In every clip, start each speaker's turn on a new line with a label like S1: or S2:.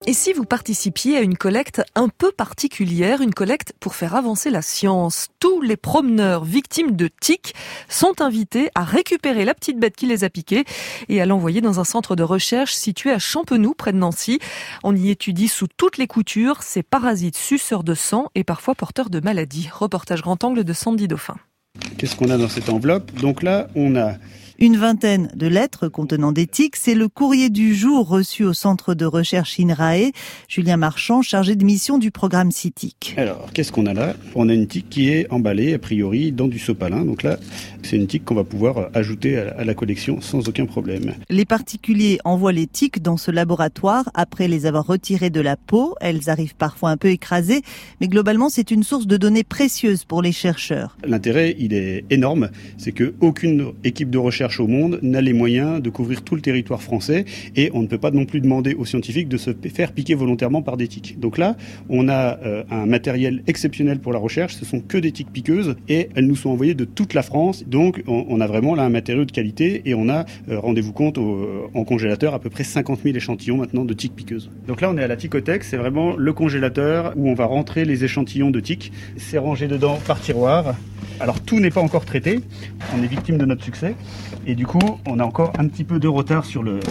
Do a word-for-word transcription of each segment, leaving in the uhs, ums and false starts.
S1: Et si vous participiez à une collecte un peu particulière, une collecte pour faire avancer la science? Tous les promeneurs victimes de tiques sont invités à récupérer la petite bête qui les a piqués et à l'envoyer dans un centre de recherche situé à Champenoux, près de Nancy. On y étudie sous toutes les coutures ces parasites suceurs de sang et parfois porteurs de maladies. Reportage grand angle de Sandy Dauphin.
S2: Qu'est-ce qu'on a dans cette enveloppe? Donc là, on a
S3: une vingtaine de lettres contenant des tiques. C'est le courrier du jour reçu au centre de recherche INRAE. Julien Marchand, chargé de mission du programme CITIC.
S2: Alors, qu'est-ce qu'on a là? On a une tique qui est emballée, a priori, dans du sopalin. Donc là, c'est une tique qu'on va pouvoir ajouter à la collection sans aucun problème.
S3: Les particuliers envoient les tiques dans ce laboratoire après les avoir retirées de la peau. Elles arrivent parfois un peu écrasées, mais globalement, c'est une source de données précieuses pour les chercheurs.
S2: L'intérêt, il est énorme. C'est qu'aucune équipe de recherche au monde n'a les moyens de couvrir tout le territoire français et on ne peut pas non plus demander aux scientifiques de se faire piquer volontairement par des tiques. Donc là, on a euh, un matériel exceptionnel pour la recherche, ce sont que des tiques piqueuses et elles nous sont envoyées de toute la France. Donc on, on a vraiment là un matériau de qualité et on a, euh, rendez-vous compte, au, en congélateur à peu près cinquante mille échantillons maintenant de tiques piqueuses. Donc là, on est à la Ticothèque, c'est vraiment le congélateur où on va rentrer les échantillons de tiques. C'est rangé dedans par tiroir. Alors tout n'est pas encore traité, on est victime de notre succès et du coup on a encore un petit peu de retard sur le,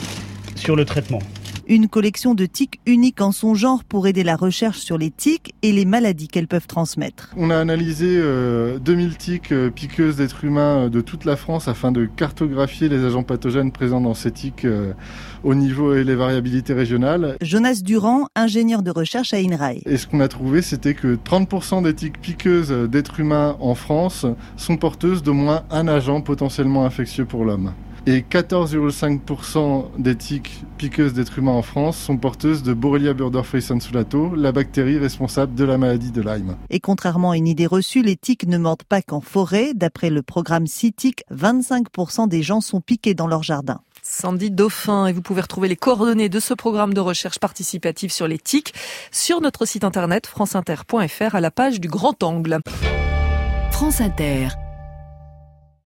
S2: sur le traitement.
S3: Une collection de tiques unique en son genre pour aider la recherche sur les tiques et les maladies qu'elles peuvent transmettre.
S4: On a analysé euh, deux mille tiques euh, piqueuses d'êtres humains euh, de toute la France afin de cartographier les agents pathogènes présents dans ces tiques euh, au niveau et les variabilités régionales.
S3: Jonas Durand, ingénieur de recherche à INRAE.
S4: Et ce qu'on a trouvé, c'était que trente pour cent des tiques piqueuses d'êtres humains en France sont porteuses d'au moins un agent potentiellement infectieux pour l'homme. Et quatorze virgule cinq pour cent des tiques piqueuses d'êtres humains en France sont porteuses de Borrelia burgdorferi insulato, la bactérie responsable de la maladie de Lyme.
S3: Et contrairement à une idée reçue, les tiques ne mordent pas qu'en forêt. D'après le programme CITIC, vingt-cinq pour cent des gens sont piqués dans leur jardin.
S1: Sandy Dauphin, et vous pouvez retrouver les coordonnées de ce programme de recherche participative sur les tiques sur notre site internet franceinter point f r à la page du Grand Angle.
S5: France Inter.